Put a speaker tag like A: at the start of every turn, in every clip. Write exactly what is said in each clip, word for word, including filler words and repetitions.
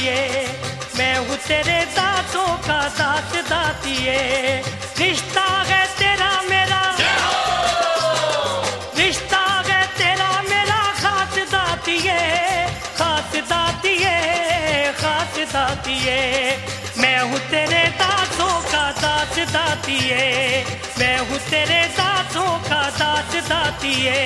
A: दातिए, मैं हूँ तेरे दासों का दास दातिए। रिश्ता है तेरा मेरा, रिश्ता है तेरा मेरा खास दातिए, खास दातिए, खास दातिए। मैं हूँ तेरे दासों का दास दातिए, मैं हूँ तेरे दासों का दास दातिए।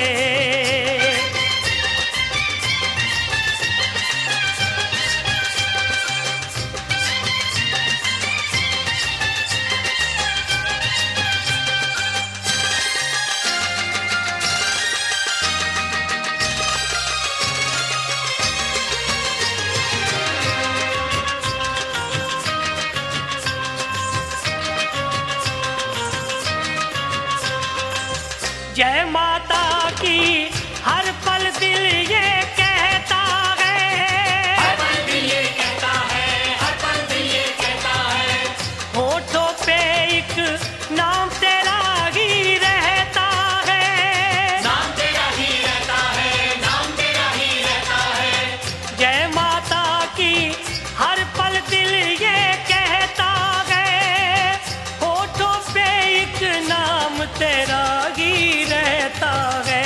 A: जय माता की हर पल दिल ये कहता है,
B: हर पल दिल ये कहता है, हर पल दिल ये कहता है।
A: होठों पे एक नाम तेरा ही रहता है,
B: नाम तेरा ही रहता है, नाम तेरा ही रहता है।
A: जय माता की हर पल दिल ये कहता है, होठों पे एक नाम तेरा ही रहता है।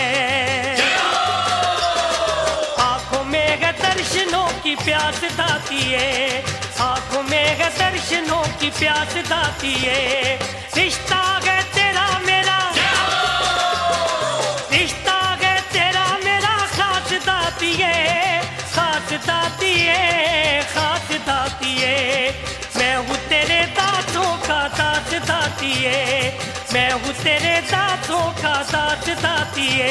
A: आंखों में है दर्शनों की प्यास दातिए, आंखों में है दर्शनों की प्यास दातिए। रिश्ता है तेरा मेरा, रिश्ता है तेरा मेरा खास दातिए, खास दातिए, खास दातिए। मैं हूँ तेरे दासों का दास दातिए, मैं हूँ तेरे दासों का दास दातिए।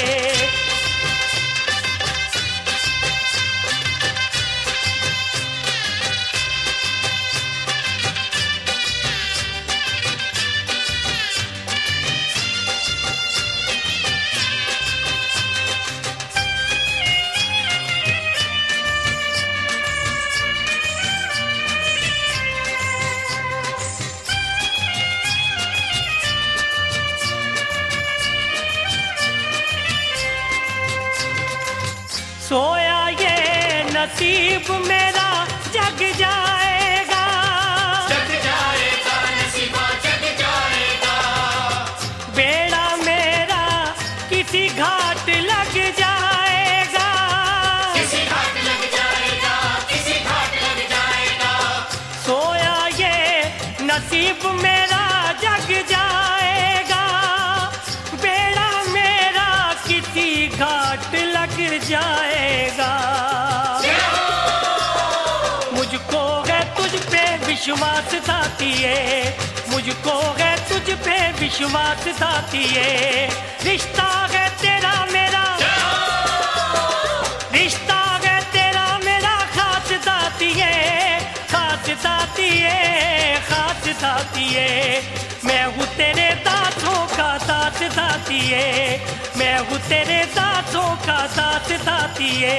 A: सोया ये नसीब मेरा जग जाएगा,
B: जग जाएगा नसीबा जग जाएगा।
A: बेड़ा मेरा किसी घाट लग जाएगा,
B: किसी घाट लग जाएगा, किसी घाट लग जाएगा।
A: सोया ये नसीब मेरा जग जाएगा, बेड़ा मेरा किसी घाट लग जाएगा। मुझको है तुझ पे विश्वास दातिए, मुझको है तुझ पे विश्वास दातिए। रिश्ता है तेरा मेरा, रिश्ता है तेरा मेरा खास दातिए, खास दातिए, खास दातिए। मैं हूँ तेरे दासों का दास दातिए, मैं हूँ तेरे दासों का दास दातिए।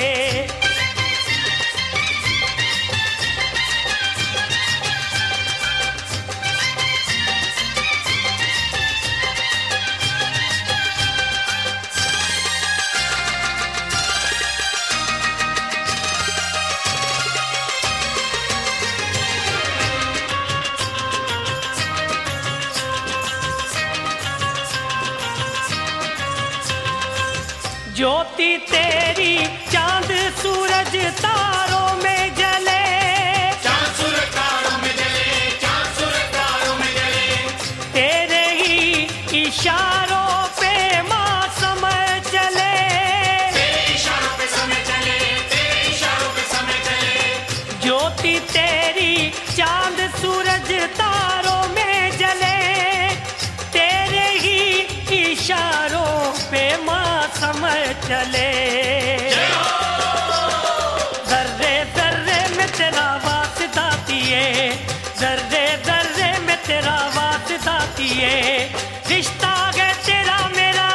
A: ज्योति तेरी चांद सूरज तारों में जले,
B: चांद सूरज तारों में जले, चांद सूरज तारों में जले।
A: तेरे ही इशारों पे माँ समय चले,
B: तेरे इशारों पे समय चले, तेरे इशारों पे समय चले।
A: ज्योति तेरी चांद सूरज तारों में जले, तेरे ही इशारों पे माँ समय चले। जर्रे जर्रे में तेरा वास दातिए, जर्रे जर्रे में तेरा वास दातिए। रिश्ता है तेरा मेरा,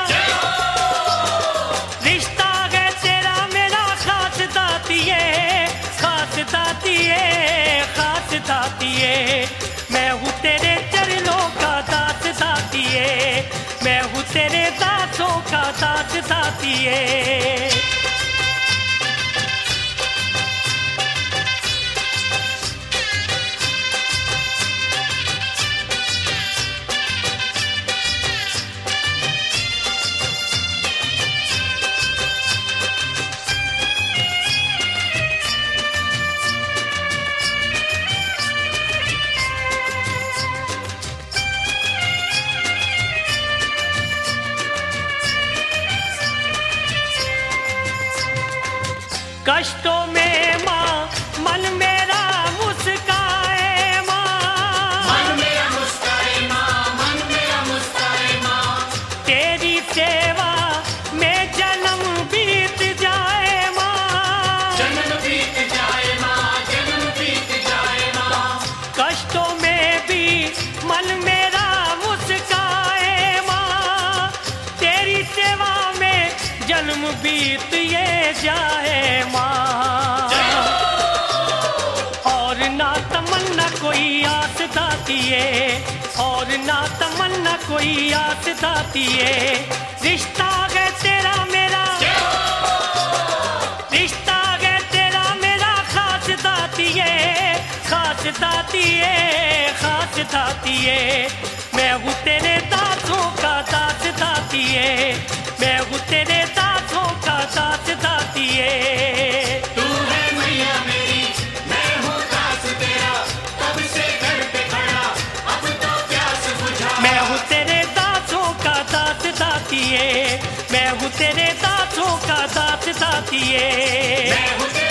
A: रिश्ता है तेरा मेरा खास दातिए, खास दातिए, खास दातिए। मैं हूँ तेरे चरणों का दास दातिए, मैं हूँ तेरे दासों का दास दातिए। कष्टों में माँ मन मेरा मुस्काए माँ,
B: मन मेरा मुस्काए माँ, मन मेरा मुस्काए माँ।
A: तेरी सेवा में जन्म बीत जाए माँ,
B: जन्म बीत जाए माँ, जन्म बीत जाए माँ।
A: कष्टों में भी मन मेरा मुस्काए माँ, तेरी सेवा में जन्म बीत ये जाए माँ। और ना तमन्ना कोई आस दातिए, और ना तमन्ना कोई आस दातिए, रिश्ता है तेरा मेरा, रिश्ता है तेरा मेरा खास दातिए, खास दातिए, खास दातिए। मैं हूँ तेरे दासों का दास दातिए, मैं हूँ तेरे दासों का दास दातिए।
B: तू है मैया मेरी, मैं हूँ दास तेरा, कब से घर पे खड़ा, अब तो प्यास बुझा।
A: मैं हूँ तेरे दासों का दास दातिए, मैं हूँ तेरे दासों का दास दातिए।
B: मैं हूँ तेरे